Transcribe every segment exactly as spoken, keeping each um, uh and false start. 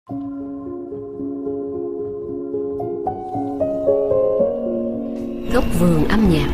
Góc vườn âm nhạc.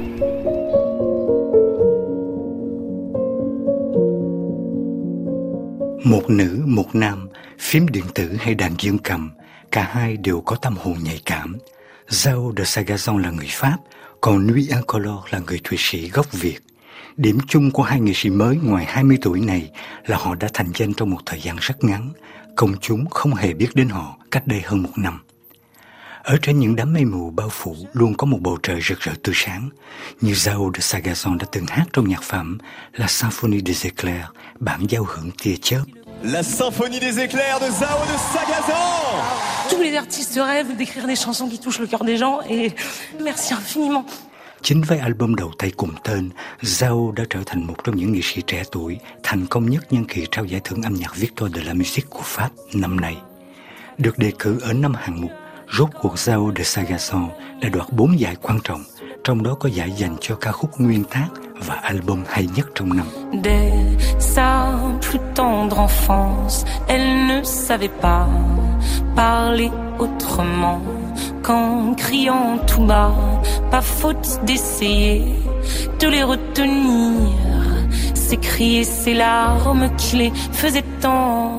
Một nữ, một nam, phím điện tử hay đàn dương cầm, cả hai đều có tâm hồn nhạy cảm. João de Sagazon là người Pháp, còn Nuit Incolore là người Thụy Sĩ gốc Việt. Điểm chung của hai nghệ sĩ mới ngoài hai mươi tuổi này là họ đã thành danh trong một thời gian rất ngắn, công chúng không hề biết đến họ cách đây hơn một năm. Ở trên những đám mây mù bao phủ luôn có một bầu trời rực rỡ tươi sáng, như João de Sagazon đã từng hát trong nhạc phẩm La Symphonie des Éclairs, bản giao hưởng tia chớp. La Symphonie des Éclairs de João de Sagazon. Tous les artistes rêvent d'écrire des chansons qui touchent le cœur des gens et merci infiniment. Chính với album đầu tay cùng tên, João đã trở thành một trong những nghệ sĩ trẻ tuổi thành công nhất nhân kỳ trao giải thưởng âm nhạc Victor de la Musique của Pháp năm nay. Được đề cử ở năm hạng mục, rốt cuộc João de Sagazon đã đoạt bốn giải quan trọng, trong đó có giải dành cho ca khúc nguyên tác và album hay nhất trong năm. Dès sa plus tendre enfance, elle ne savait pas parler autrement qu'en criant tout bas. Pas faute d'essayer de les retenir, ses cris et ses larmes qui les faisaient tant.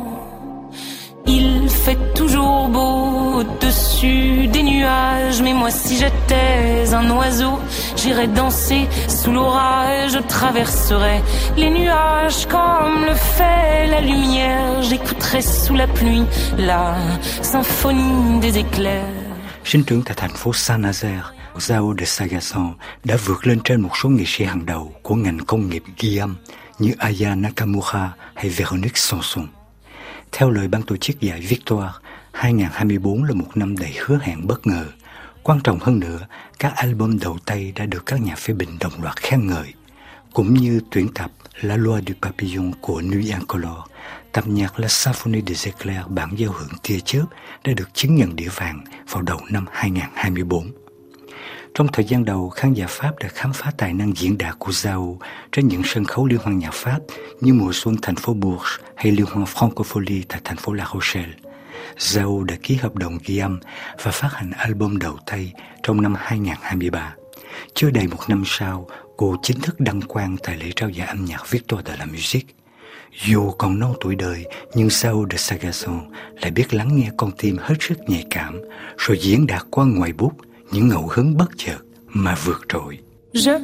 Il fait toujours beau au-dessus des nuages, mais moi si j'étais un oiseau, j'irais danser sous l'orage, je traverserais les nuages comme le fait la lumière, j'écouterais sous la pluie la symphonie des éclairs. Sinh trưởng tại thành phố Saint-Nazaire, João de Sagazon đã vượt lên trên một số nghệ sĩ hàng đầu của ngành công nghiệp ghi âm như Aya Nakamura hay Véronique Sanson. Theo lời ban tổ chức giải Victoire, hai không hai tư là một năm đầy hứa hẹn bất ngờ. Quan trọng hơn nữa, các album đầu tay đã được các nhà phê bình đồng loạt khen ngợi, cũng như tuyển tập La Loi du Papillon của Nuit Incolore, tập nhạc La Symphonie des Éclairs bản giao hưởng tia chớp đã được chứng nhận đĩa vàng vào đầu năm hai không hai tư. Trong thời gian đầu, khán giả Pháp đã khám phá tài năng diễn đạt của João trên những sân khấu liên hoan nhạc Pháp như Mùa xuân thành phố Bourges hay liên hoan Francophonie tại thành phố La Rochelle. João đã ký hợp đồng ghi âm và phát hành album đầu tay trong năm hai không hai ba. Chưa đầy một năm sau, cô chính thức đăng quang tại lễ trao giải âm nhạc Victor de la Musique. Dù còn non tuổi đời, nhưng João de Sagazon lại biết lắng nghe con tim hết sức nhạy cảm, rồi diễn đạt qua ngoài bút những ngẫu hứng bất chợt mà vượt trội. Je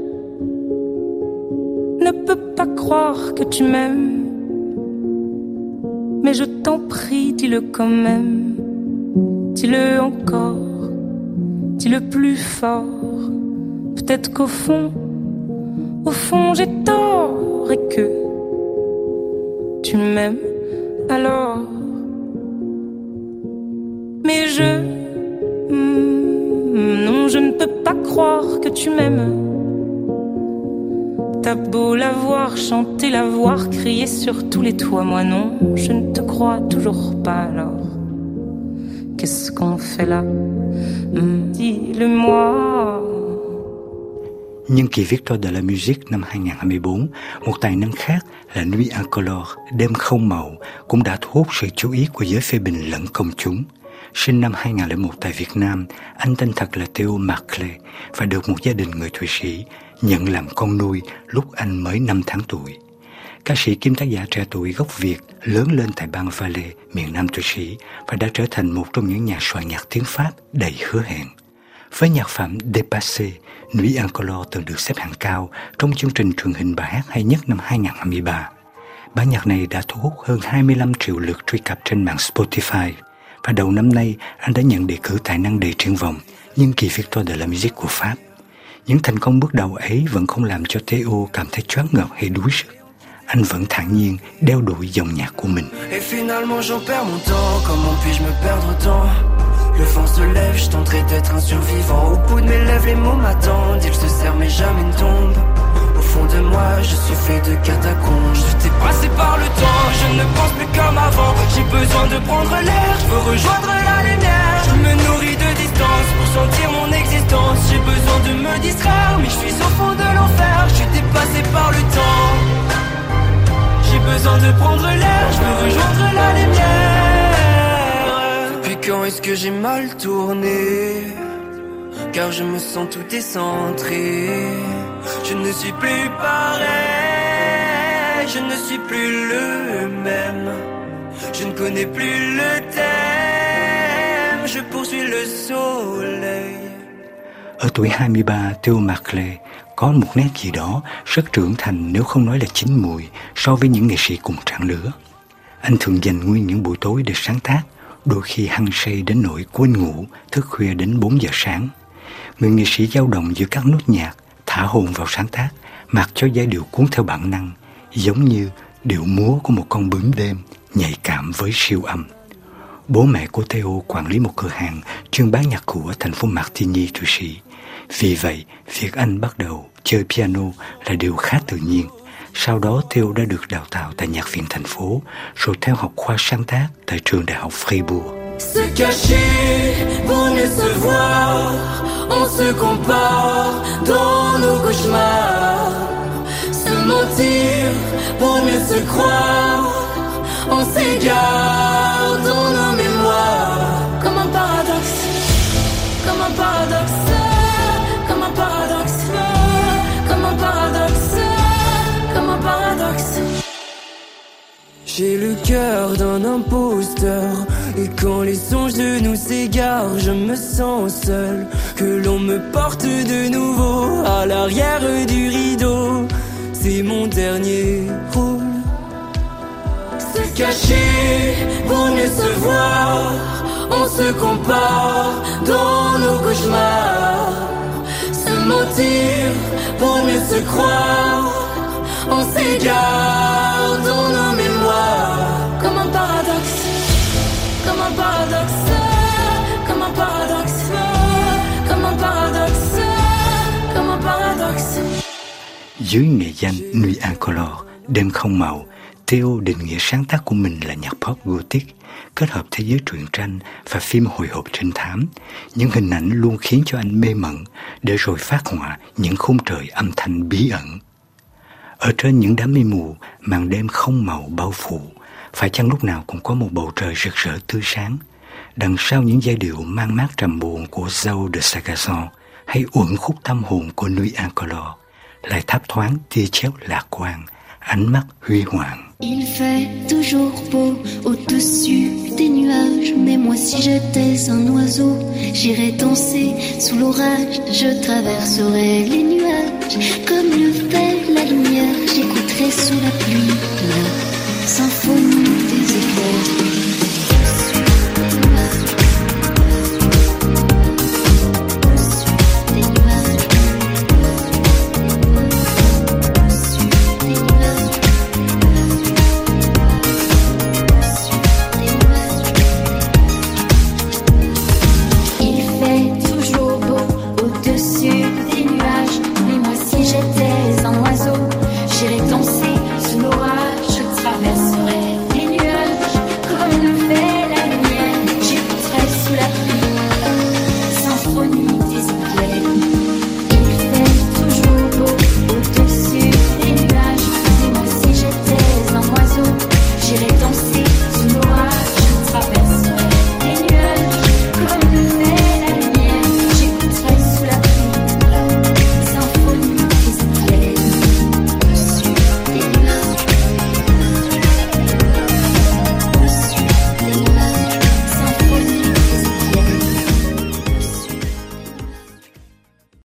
ne peux pas croire que tu m'aimes, mais je t'en prie, dis-le quand même, dis-le encore, dis-le plus fort. Peut-être qu'au fond, au fond j'ai tort et que tu m'aimes alors. Mais je, non, je ne peux pas croire que tu m'aimes. T'as beau la voir chanter, la voir crier sur tous les toits, moi non, je ne te crois toujours pas alors. Qu'est-ce qu'on fait là? Dis-le-moi. Nhân kỳ Victor de la Musique năm hai không hai tư, một tài năng khác là Nuit Incolore, đêm không màu, cũng đã thu hút sự chú ý của giới phê bình lẫn công chúng. Sinh năm hai không không một tại Việt Nam, anh tên thật là Theo Marclay và được một gia đình người Thụy Sĩ nhận làm con nuôi lúc anh mới năm tháng tuổi. Ca sĩ kiêm tác giả trẻ tuổi gốc Việt lớn lên tại bang Valais, miền Nam Thụy Sĩ và đã trở thành một trong những nhà soạn nhạc tiếng Pháp đầy hứa hẹn. Với nhạc phẩm Dépassé, Nuit Incolore từng được xếp hạng cao trong chương trình truyền hình bài hát hay nhất năm hai không hai ba. Bản nhạc này đã thu hút hơn hai mươi lăm triệu lượt truy cập trên mạng Spotify. Và đầu năm nay, anh đã nhận đề cử tài năng đầy triển vọng nhân kỳ Victor de la Musique của Pháp. Những thành công bước đầu ấy vẫn không làm cho Theo cảm thấy choáng ngợp hay đuối sức. Anh vẫn thản nhiên đeo đuổi dòng nhạc của mình. Et finalement j'en perds mon temps, comment puis-je me perdre autant? Le vent se lève, je tenterai d'être un survivant. Au bout de mes lèvres, les mots m'attendent. Ils se serrent mais jamais ne tombent. Au fond de moi, je suis fait de catacombes. Je t'ai passé par le temps, je ne pense plus comme avant. J'ai besoin de prendre l'air, je veux rejoindre la lumière. Je me nourris de distance pour sentir mon existence. J'ai besoin de me distraire, mais je suis au fond de l'enfer. Je suis dépassé par le temps. J'ai besoin de prendre l'air, je veux rejoindre la lumière. que j'ai mal tourné, car je me sens tout décentré. Je ne suis plus pareil, je ne suis plus le même. Je ne connais plus le thème, je poursuis le soleil. Ở tuổi hai mươi ba, Theo Maclay có một nét gì đó rất trưởng thành, nếu không nói là chín mùi, so với những nghệ sĩ cùng trang lứa. Anh thường dành nguyên những buổi tối để sáng tác, đôi khi hăng say đến nỗi quên ngủ, thức khuya đến bốn giờ sáng. Người nghệ sĩ dao động giữa các nốt nhạc, thả hồn vào sáng tác, mặc cho giai điệu cuốn theo bản năng, giống như điệu múa của một con bướm đêm, nhạy cảm với siêu âm. Bố mẹ của Theo quản lý một cửa hàng chuyên bán nhạc cụ ở thành phố Martigny, Thụy Sĩ. Vì vậy, việc anh bắt đầu chơi piano là điều khá tự nhiên. Sau đó Theo đã được đào tạo tại nhạc viện thành phố, rồi theo học khoa sáng tác tại trường đại học Fribourg. Se cacher pour mieux se voir, on se compare dans nos cauchemars. Se mentir pour mieux se croire, on s'égare dans nos mémoires. Comme un paradoxe, comme un paradoxe, comme un paradoxe, comme un paradoxe, comme un paradoxe. J'ai le cœur d'un imposteur, et quand les songes de nous s'égarent, je me sens seul. Que l'on me porte de nouveau à l'arrière du rideau, c'est mon dernier rôle. Se cacher pour mieux se voir, on se compare dans nos cauchemars. Se mentir pour mieux se croire, on s'égare dans nos mémoires. Comme un paradoxe, comme un paradoxe, comme un paradoxe, comme un paradoxe, comme un paradoxe. Dưới nghệ danh Nuit Incolore, đêm không màu, Theo định nghĩa sáng tác của mình là nhạc pop gothic, kết hợp thế giới truyện tranh và phim hồi hộp trinh thám. Những hình ảnh luôn khiến cho anh mê mẩn, để rồi phát họa những khung trời âm thanh bí ẩn. Ở trên những đám mây mù, màn đêm không màu bao phủ, phải chăng lúc nào cũng có một bầu trời rực rỡ tươi sáng? Đằng sau những giai điệu mang mát trầm buồn của Zao de Sagazon hay uẩn khúc tâm hồn của Nuit Incolore lại thấp thoáng tia chớp lạc quan, ánh mắt huy hoàng. Il fait toujours beau au-dessus des nuages, mais moi si j'étais un oiseau, j'irais danser sous l'orage, je traverserais les nuages comme le fait la lumière, j'écouterais sous la pluie la symphonie.